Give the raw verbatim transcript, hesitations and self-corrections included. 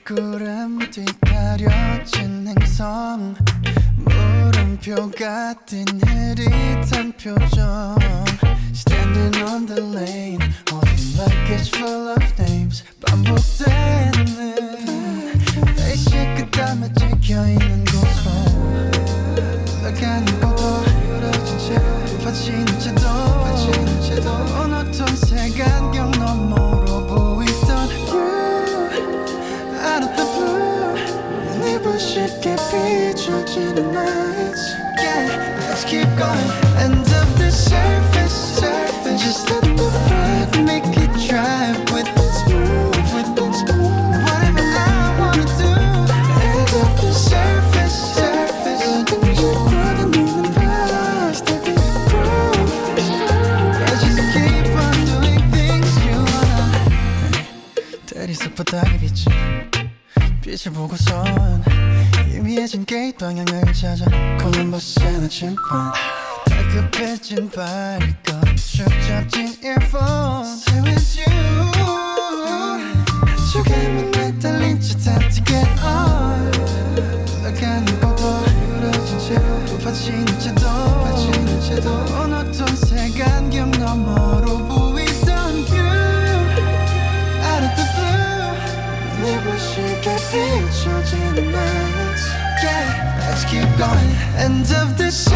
구름 뒤 가려진 행성 물음표 같은 흐릿한 표정 Standing on the lane Holding like it's full of names 반복되는 face 끝담에 찍혀있는 곳으로 흘러가는 것도 흐려진 채로 파치는 채도 파치는 채도 모노톤 색안경 너머로 보이던 View Out of the blue 눈이 부시게 비춰지는 nights Yeah, let's keep going End of the surface, surface Just let the flag make it drive with its move, with its move Whatever I wanna do End of the surface, surface 돌아다니는 vibes that we prove Yeah, just keep on doing things you wanna 대리석 바닥에 비친 빛을 보고선 희미해진 게이트 방향을 찾아 콜럼버스의 나침반 다급해진 발걸음 쭉 잡진 earphone Stay with you 한쪽에만 매달린 채 time to get on 흘러가는 것도 흐려진 채로 또 파치는 채도 파치는 채도 모노톤 색안경 너머로 보이던 view Out of the blue 눈이 부시게 비춰지는 nights Yeah, let's keep going End of this